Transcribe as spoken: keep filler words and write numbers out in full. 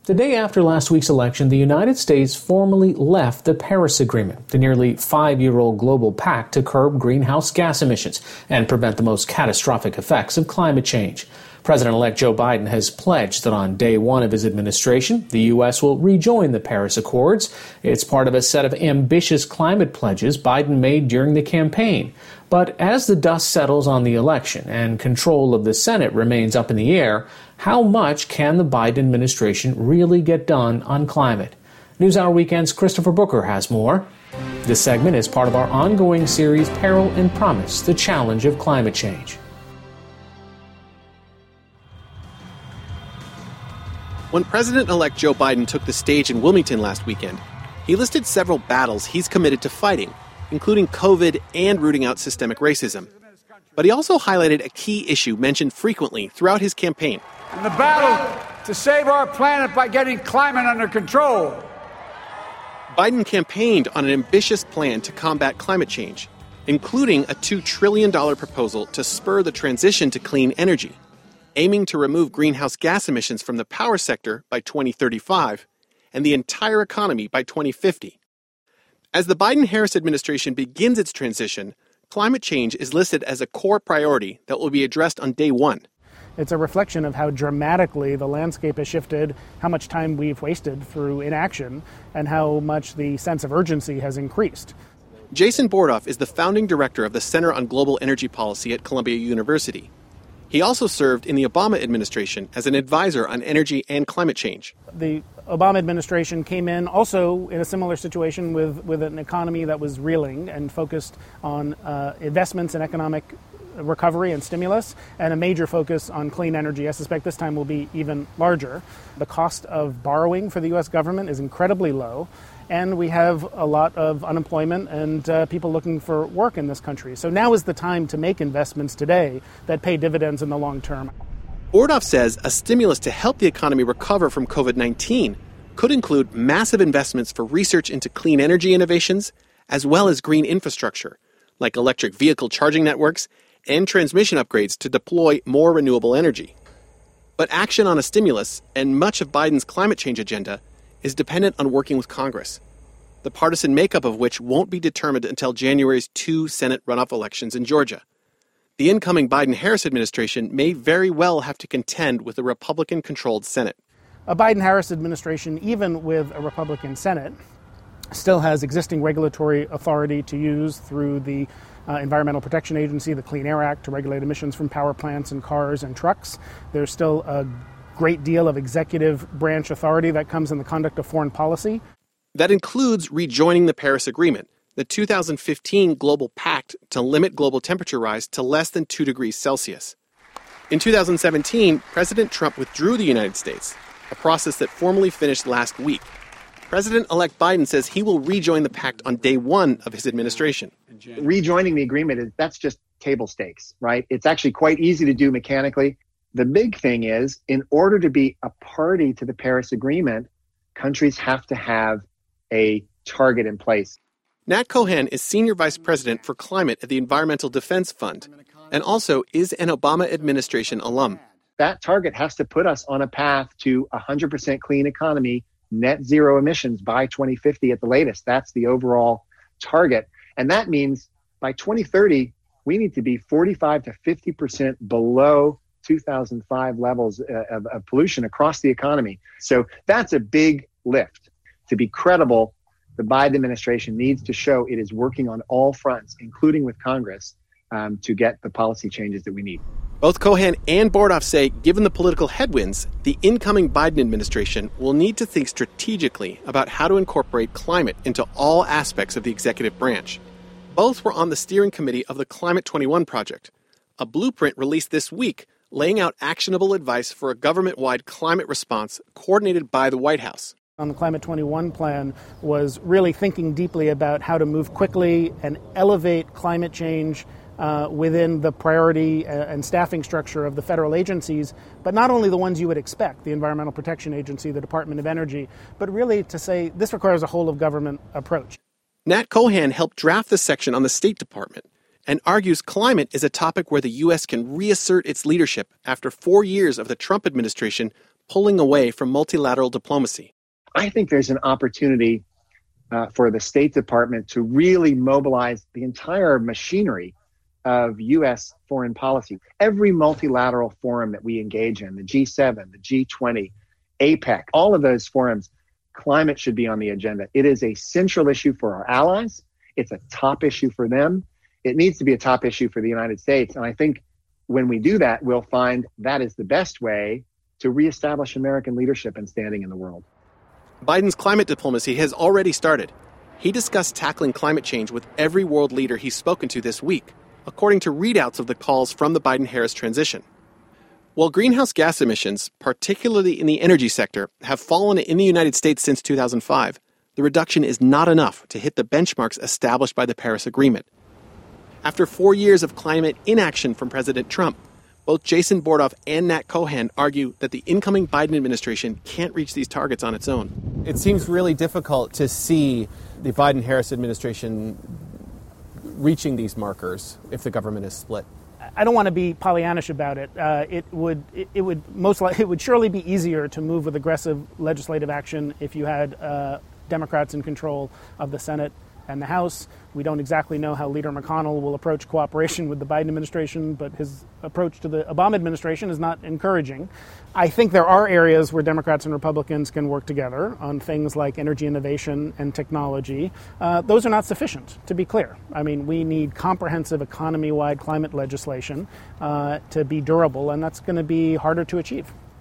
The day after last week's election, the United States formally left the Paris Agreement, the nearly five-year-old global pact to curb greenhouse gas emissions and prevent the most catastrophic effects of climate change. President-elect Joe Biden has pledged that on day one of his administration, the U S will rejoin the Paris Accords. It's part of a set of ambitious climate pledges Biden made during the campaign. But as the dust settles on the election and control of the Senate remains up in the air, how much can the Biden administration really get done on climate? NewsHour Weekend's Christopher Booker has more. This segment is part of our ongoing series, Peril and Promise, the challenge of climate change. When President-elect Joe Biden took the stage in Wilmington last weekend, he listed several battles he's committed to fighting, including COVID and rooting out systemic racism. But he also highlighted a key issue mentioned frequently throughout his campaign. In the battle to save our planet by getting climate under control. Biden campaigned on an ambitious plan to combat climate change, including a two trillion dollars proposal to spur the transition to clean energy, aiming to remove greenhouse gas emissions from the power sector by twenty thirty-five and the entire economy by twenty fifty. As the Biden-Harris administration begins its transition, climate change is listed as a core priority that will be addressed on day one. It's a reflection of how dramatically the landscape has shifted, how much time we've wasted through inaction, and how much the sense of urgency has increased. Jason Bordoff is the founding director of the Center on Global Energy Policy at Columbia University. He also served in the Obama administration as an advisor on energy and climate change. The Obama administration came in also in a similar situation with, with an economy that was reeling and focused on uh, investments in economic recovery and stimulus, and a major focus on clean energy. I suspect this time will be even larger. The cost of borrowing for the U S government is incredibly low, and we have a lot of unemployment and uh, people looking for work in this country. So now is the time to make investments today that pay dividends in the long term. Bordoff says a stimulus to help the economy recover from covid nineteen could include massive investments for research into clean energy innovations, as well as green infrastructure, like electric vehicle charging networks and transmission upgrades to deploy more renewable energy. But action on a stimulus, and much of Biden's climate change agenda, is dependent on working with Congress, the partisan makeup of which won't be determined until January's two Senate runoff elections in Georgia. The incoming Biden-Harris administration may very well have to contend with a Republican-controlled Senate. A Biden-Harris administration, even with a Republican Senate, still has existing regulatory authority to use through the uh, Environmental Protection Agency, the Clean Air Act, to regulate emissions from power plants and cars and trucks. There's still a great deal of executive branch authority that comes in the conduct of foreign policy. That includes rejoining the Paris Agreement, the two thousand fifteen global pact to limit global temperature rise to less than two degrees Celsius. In two thousand seventeen, President Trump withdrew the United States, a process that formally finished last week. President-elect Biden says he will rejoin the pact on day one of his administration. Rejoining the agreement, is that's just table stakes, right? It's actually quite easy to do mechanically. The big thing is, in order to be a party to the Paris Agreement, countries have to have a target in place. Nat Cohen is Senior Vice President for Climate at the Environmental Defense Fund, and also is an Obama administration alum. That target has to put us on a path to one hundred percent clean economy, net zero emissions by twenty fifty at the latest. That's the overall target. And that means by twenty thirty, we need to be forty-five to fifty percent below two thousand five levels of, of pollution across the economy. So that's a big lift. To be credible, the Biden administration needs to show it is working on all fronts, including with Congress, um, to get the policy changes that we need. Both Cohen and Bordoff say, given the political headwinds, the incoming Biden administration will need to think strategically about how to incorporate climate into all aspects of the executive branch. Both were on the steering committee of the Climate twenty-one project, a blueprint released this week laying out actionable advice for a government-wide climate response coordinated by the White House. On the Climate twenty-one plan was really thinking deeply about how to move quickly and elevate climate change uh, within the priority and staffing structure of the federal agencies, but not only the ones you would expect, the Environmental Protection Agency, the Department of Energy, but really to say this requires a whole-of-government approach. Nat Cohen helped draft the section on the State Department and argues climate is a topic where the U S can reassert its leadership after four years of the Trump administration pulling away from multilateral diplomacy. I think there's an opportunity uh, for the State Department to really mobilize the entire machinery of U S foreign policy. Every multilateral forum that we engage in, the G seven, the G twenty, APEC, all of those forums, climate should be on the agenda. It is a central issue for our allies. It's a top issue for them. It needs to be a top issue for the United States. And I think when we do that, we'll find that is the best way to reestablish American leadership and standing in the world. Biden's climate diplomacy has already started. He discussed tackling climate change with every world leader he's spoken to this week, according to readouts of the calls from the Biden-Harris transition. While greenhouse gas emissions, particularly in the energy sector, have fallen in the United States since two thousand five, the reduction is not enough to hit the benchmarks established by the Paris Agreement. After four years of climate inaction from President Trump, both Jason Bordoff and Nat Cohen argue that the incoming Biden administration can't reach these targets on its own. It seems really difficult to see the Biden-Harris administration reaching these markers if the government is split. I don't want to be Pollyannish about it. Uh, it would it, it would most likely it would surely be easier to move with aggressive legislative action if you had uh, Democrats in control of the Senate and the House. We don't exactly know how Leader McConnell will approach cooperation with the Biden administration, but his approach to the Obama administration is not encouraging. I think there are areas where Democrats and Republicans can work together on things like energy innovation and technology. Uh, those are not sufficient, to be clear. I mean, we need comprehensive economy-wide climate legislation uh, to be durable, and that's going to be harder to achieve.